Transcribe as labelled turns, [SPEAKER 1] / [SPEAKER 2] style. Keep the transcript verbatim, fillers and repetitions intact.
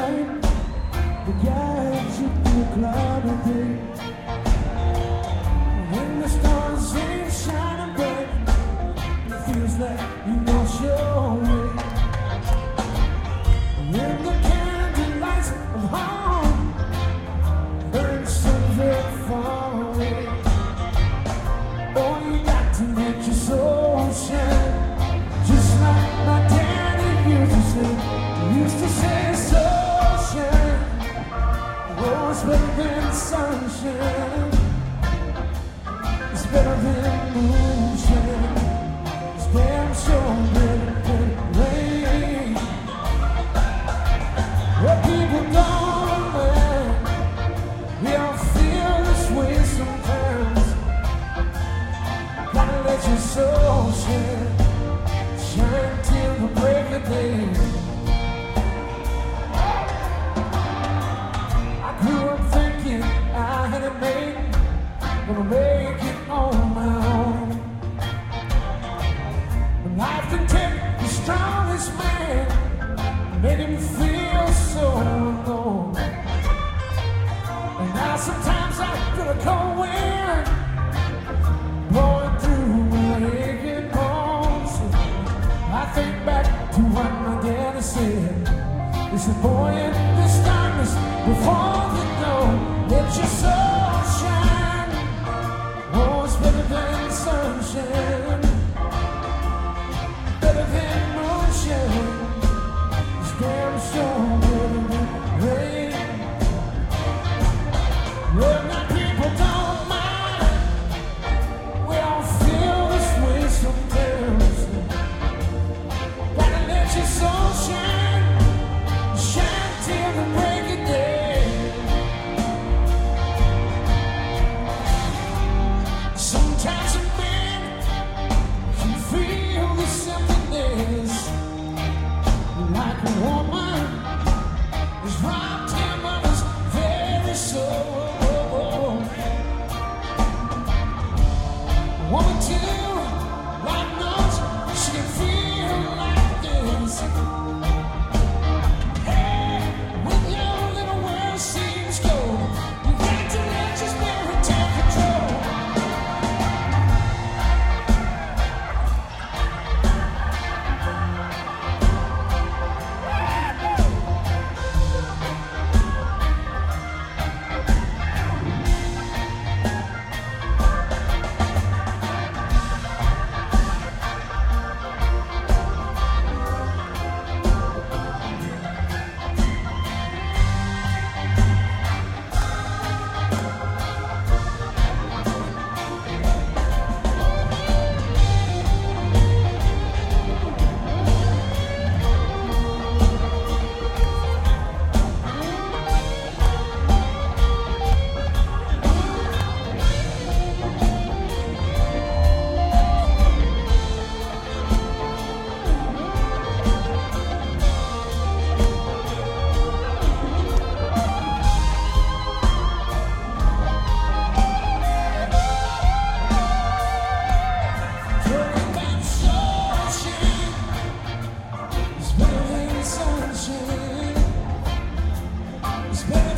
[SPEAKER 1] light that guides you through a cloudy day. When the stars ain't shining bright, it feels like you lost your way. When the candle lights of home burn so very far away, oh, you got to make your soul shine, just like my daddy used to say. He used to say, soul shine, oh, it's better than sunshine, it's better than moonshine, it's damn sure better than rain. Well, people don't mind, we all feel this way sometimes. Gotta let your soul shine, shine till the break of day. I grew up thinking I had it made, gonna make it on my own. But life can take the strongest man, make him feel so alone. And now sometimes I feel a cold wind blowing through my aching bones. I think back to what my daddy said. He said, boy, in this darkness, before the dawn, let your soul shine. Oh, it's better than sunshine, better than moonshine, it's damn sure better than rain. Well, now people don't mind, we all feel this way sometimes. Gotta let your soul shine, shine till the break of day. Sometimes a man can feel this emptiness, like a woman is robbed him of his very soul. A woman too, Lord knows, she can feel like this. Hey, when your little world seems cold, you got to let your spirit take control. It's better